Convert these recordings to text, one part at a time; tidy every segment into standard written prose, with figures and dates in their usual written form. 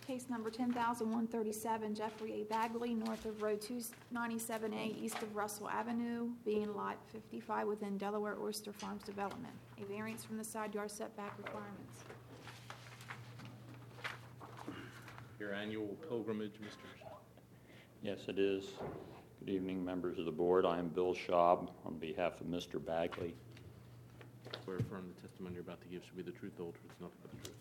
Case number 10,137, Jeffrey A. Bagley, north of Road 297A, east of Russell Avenue, being Lot 55 within Delaware Oyster Farms Development. A variance from the side yard setback requirements. Your annual pilgrimage, Mr. Yes, it is. Good evening, members of the board. I am Bill Schaub on behalf of Mr. Bagley. Swear affirm the testimony you're about to give should be the truth, the whole truth, nothing but the truth.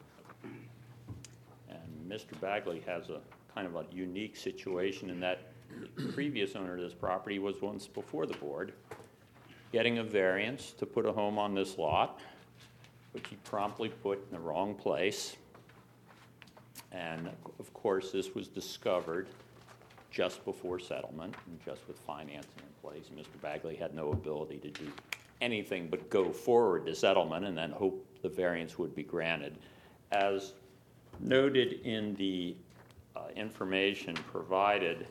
And Mr. Bagley has a kind of a unique situation in that the previous owner of this property was once before the board getting a variance to put a home on this lot, which he promptly put in the wrong place. And of course, this was discovered just before settlement and just with financing in place. Mr. Bagley had no ability to do anything but go forward to settlement and then hope the variance would be granted. As noted in the information provided,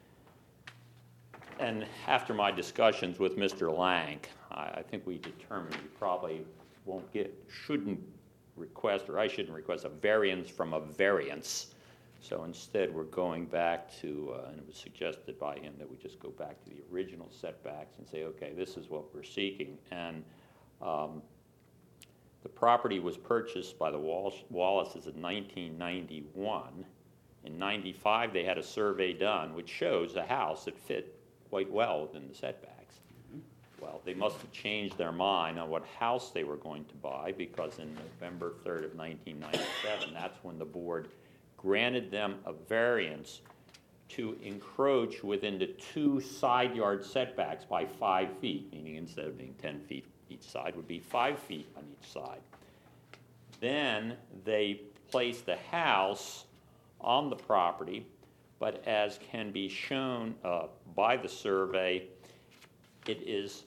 and after my discussions with Mr. Lank, I think we determined we probably shouldn't request a variance from a variance. So instead, we're going back to, and it was suggested by him that we just go back to the original setbacks and say, okay, this is what we're seeking. And the property was purchased by the Wallaces in 1991. In 95, they had a survey done which shows a house that fit quite well within the setbacks. Well, they must have changed their mind on what house they were going to buy, because in November 3rd of 1997, that's when the board granted them a variance to encroach within the two side yard setbacks by 5 feet, meaning instead of being 10 feet each side would be 5 feet on each side. Then they placed the house on the property, but as can be shown by the survey, it is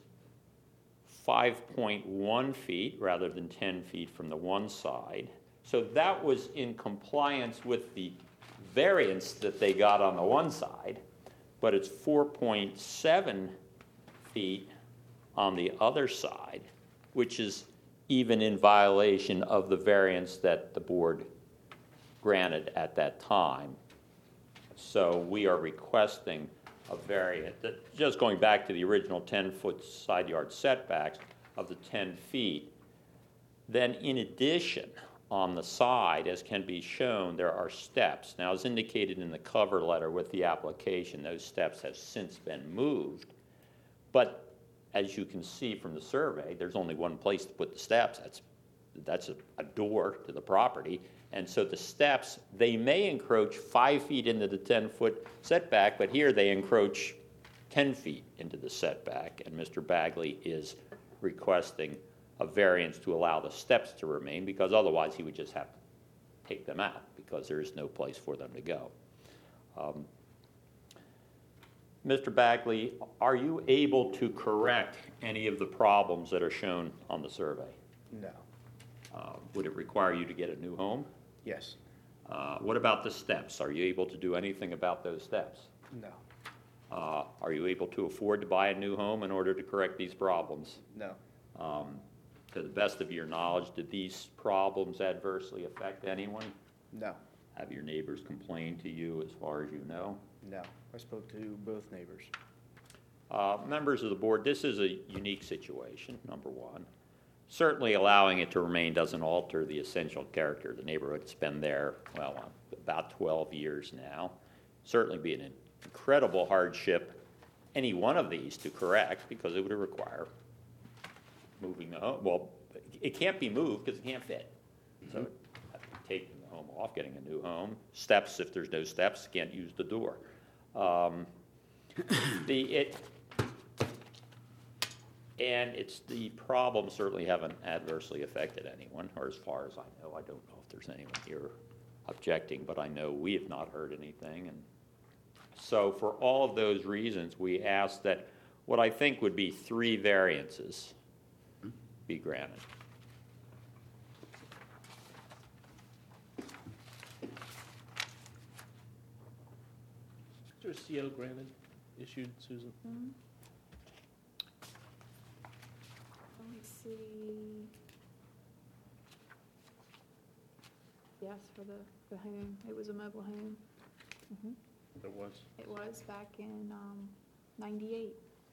5.1 feet rather than 10 feet from the one side. So that was in compliance with the variance that they got on the one side, but it's 4.7 feet on the other side, which is even in violation of the variance that the board granted at that time. So we are requesting a variance, just going back to the original 10-foot side yard setbacks of the 10 feet. Then in addition, on the side, as can be shown, there are steps. Now, as indicated in the cover letter with the application, those steps have since been moved. But as you can see from the survey, there's only one place to put the steps. That's a door to the property. And so the steps, they may encroach 5 feet into the 10-foot setback, but here they encroach 10 feet into the setback. And Mr. Bagley is requesting a variance to allow the steps to remain, because otherwise he would just have to take them out because there is no place for them to go. Mr. Bagley, are you able to correct any of the problems that are shown on the survey? No. Would it require you to get a new home? Yes. What about the steps? Are you able to do anything about those steps? No. Are you able to afford to buy a new home in order to correct these problems? No. To the best of your knowledge, did these problems adversely affect anyone? No. Have your neighbors complained to you as far as you know? No. I spoke to both neighbors. Members of the board, this is a unique situation, number one. Certainly allowing it to remain doesn't alter the essential character of the neighborhood. It's been there, well, about 12 years now. Certainly be an incredible hardship, any one of these to correct, because it would require moving the home. Well, it can't be moved because it can't fit. So taking the home off, getting a new home. Steps, if there's no steps, can't use the door. And it's the problems certainly haven't adversely affected anyone, or as far as I know. I don't know if there's anyone here objecting, but I know we have not heard anything. And so for all of those reasons, we ask that what I think would be 3 variances be granted. Is there a CO granted, issued, Susan? Hmm? Let me see. yes, for the home. It was a mobile home. There was. It was back in 98.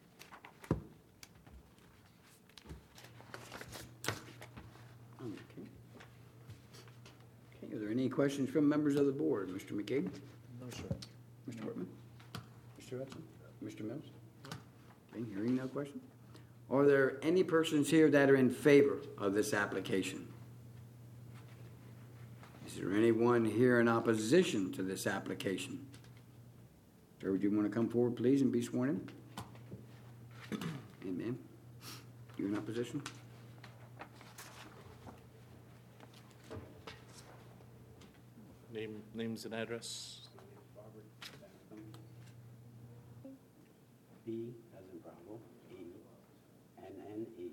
Okay. Okay, are there any questions from members of the board? Mr. McCabe? No, sir. Mr. Whitman? Mr. Hudson? Mr. Mills? Okay, hearing no question. Are there any persons here that are in favor of this application? Is there anyone here in opposition to this application? Sir, would you want to come forward, please, and be sworn in? Amen. You in opposition? Names and address. B as in Bravo, E, N-N-E,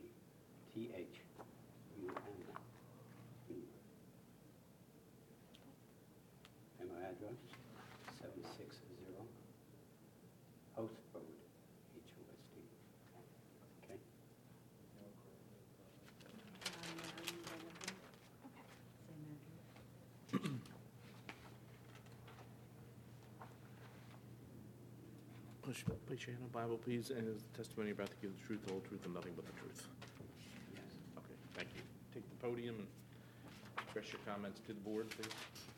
T-H-U-N-E. And my address, 760 House Road, H-O-S-T. Okay? Place your hand on Bible, please, and is the testimony about to give the truth, the whole truth, and nothing but the truth. Yes. Okay, thank you. Take the podium and express your comments to the board, please.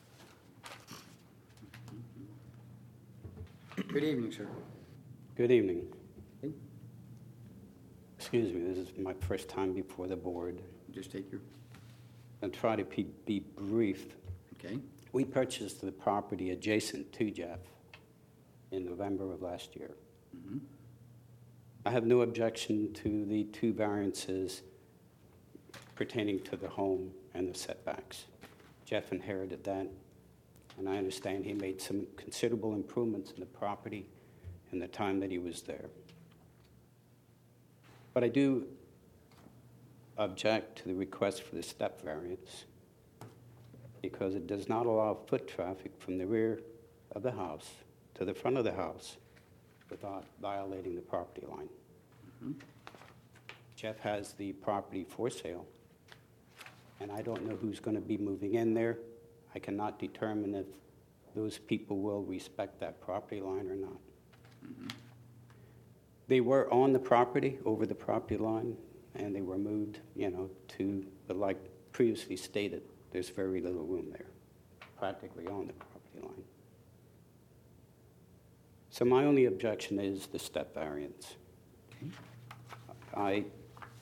Good evening, sir. Good evening. Okay. Excuse me, this is my first time before the board. Just take your, I'll try to be brief. okay. We purchased the property adjacent to Jeff in November of last year. Mhm. I have no objection to the two variances pertaining to the home and the setbacks. Jeff inherited that, and I understand he made some considerable improvements in the property in the time that he was there. But I do object to the request for the step variance because it does not allow foot traffic from the rear of the house to the front of the house without violating the property line. Jeff has the property for sale, and I don't know who's going to be moving in there. I cannot determine if those people will respect that property line or not. They were on the property, over the property line, and they were moved, to, but like previously stated, there's very little room there, practically on the property line. So my only objection is the step variance. I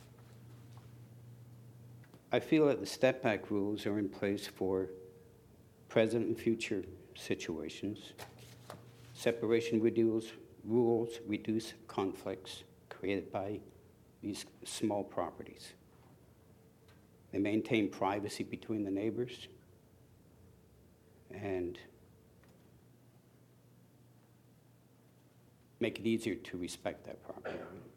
feel that the step back rules are in place for present and future situations. Separation rules reduce conflicts created by these small properties. They maintain privacy between the neighbors and make it easier to respect that property.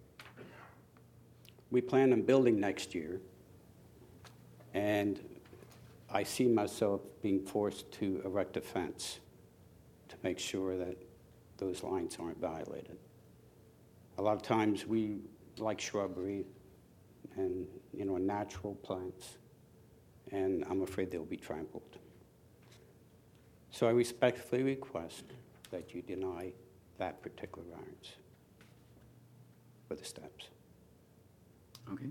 We plan on building next year, and I see myself being forced to erect a fence to make sure that those lines aren't violated. A lot of times we like shrubbery and natural plants, and I'm afraid they'll be trampled. So I respectfully request that you deny that particular variance for the steps. Okay.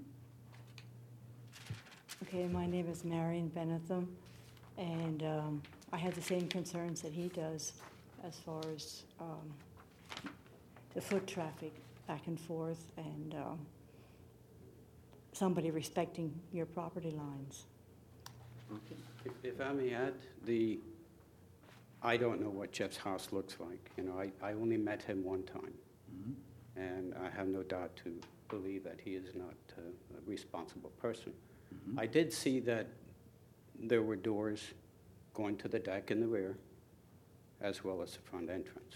Okay, my name is Marion Benetham, and I have the same concerns that he does as far as the foot traffic back and forth and somebody respecting your property lines. Okay. If I may add, I don't know what Jeff's house looks like. I only met him one time, and I have no doubt to believe that he is not a responsible person. I did see that there were doors going to the deck in the rear, as well as the front entrance.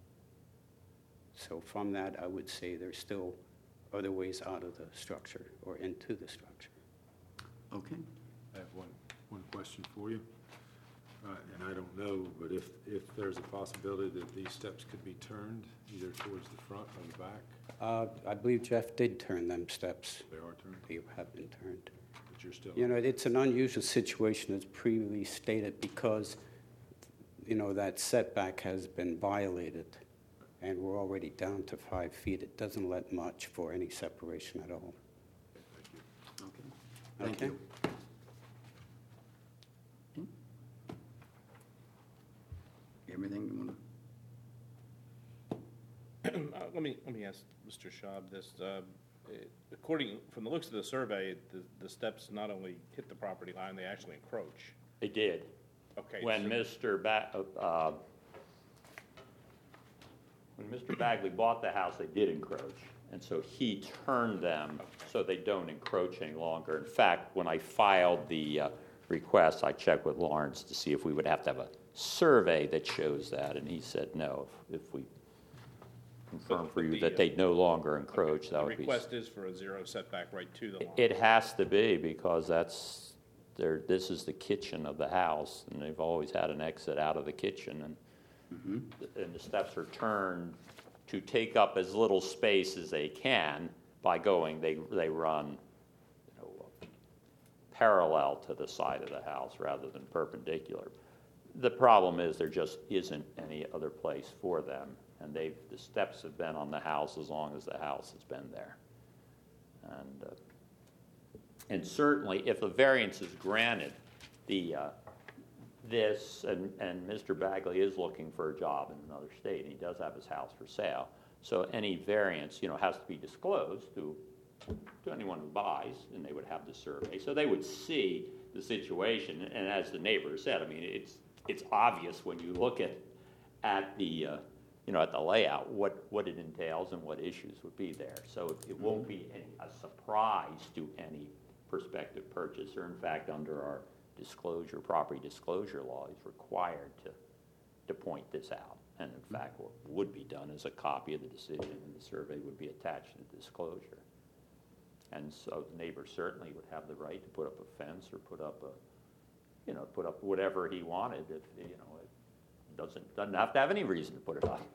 So from that, I would say there's still other ways out of the structure or into the structure. Okay. I have one question for you, and I don't know, but if there's a possibility that these steps could be turned either towards the front or the back? I believe Jeff did turn them steps. They are turned? They have been turned. but you're still. You know, it's an unusual situation as previously stated because, you know, that setback has been violated and we're already down to 5 feet. It doesn't let much for any separation at all. Okay. Thank Okay. you. Everything you want to? Let me ask Mr. Schaub this. According, from the looks of the survey, the steps not only hit the property line, they actually encroach. They did. Okay. When Mr. Bagley bought the house, they did encroach. And so he turned them so they don't encroach any longer. In fact, when I filed the request, I checked with Lawrence to see if we would have to have a survey that shows that. And he said no. If we confirm for you that they no longer encroach, that would be. The request is for a 0 setback right to the line. It has to be because this is the kitchen of the house, and they've always had an exit out of the kitchen, and the steps are turned to take up as little space as they can by going. They run, parallel to the side of the house rather than perpendicular. The problem is there just isn't any other place for them, and the steps have been on the house as long as the house has been there, and certainly, if a variance is granted, this, and Mr. Bagley is looking for a job in another state, and he does have his house for sale. So any variance, has to be disclosed to anyone who buys, and they would have the survey. So they would see the situation, and as the neighbor said, I mean, it's obvious when you look at the at the layout what it entails and what issues would be there. So it won't be a surprise to any prospective purchaser. In fact, under our property disclosure law, he's required to point this out. And in fact, what would be done is a copy of the decision, and the survey would be attached to the disclosure. And so the neighbor certainly would have the right to put up a fence or put up whatever he wanted. If it doesn't have to have any reason to put it up,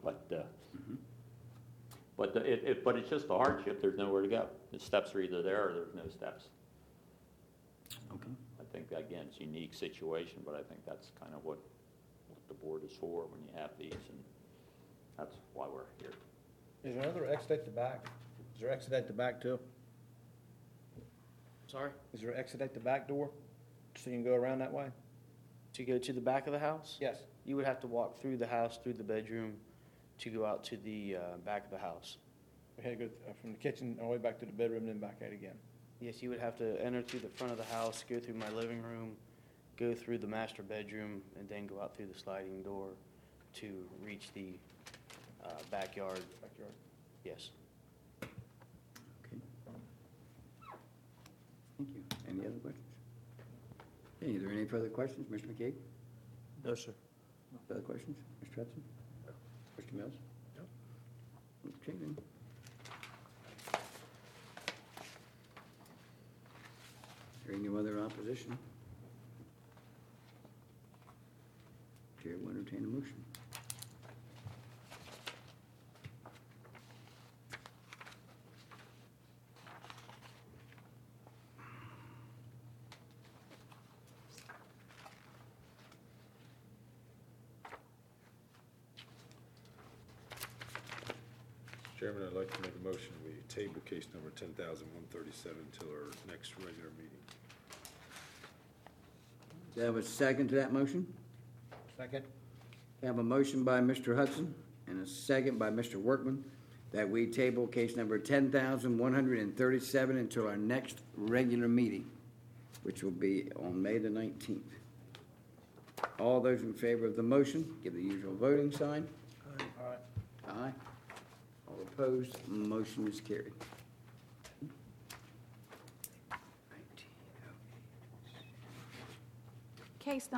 but it's just a hardship. There's nowhere to go. The steps are either there or there's no steps. Okay. I think, again, it's a unique situation, but I think that's kind of what the board is for when you have these, and that's why we're here. Is there another exit at the back? Is there exit at the back too? Sorry? Is there exit at the back door? So you can go around that way? To go to the back of the house? Yes. You would have to walk through the house, through the bedroom, to go out to the back of the house. We had to go from the kitchen all the way back to the bedroom and then back out again. Yes, you would have to enter through the front of the house, go through my living room, go through the master bedroom, and then go out through the sliding door to reach the backyard. Backyard. Yes. Okay. Thank you. Any other questions? Okay, are there any further questions, Mr. McCabe? No, sir. Further questions, Mr. Hudson? Mr. Mills? No. Okay, then. Hearing no other opposition, Chair will entertain a motion. Chairman, I'd like to make a motion, we table case number 10,137 until our next regular meeting. Do I have a second to that motion? Second? I have a motion by Mr. Hudson and a second by Mr. Workman that we table case number 10,137 until our next regular meeting, which will be on May the 19th. All those in favor of the motion, give the usual voting sign. Aye. Aye. All opposed, motion is carried. Case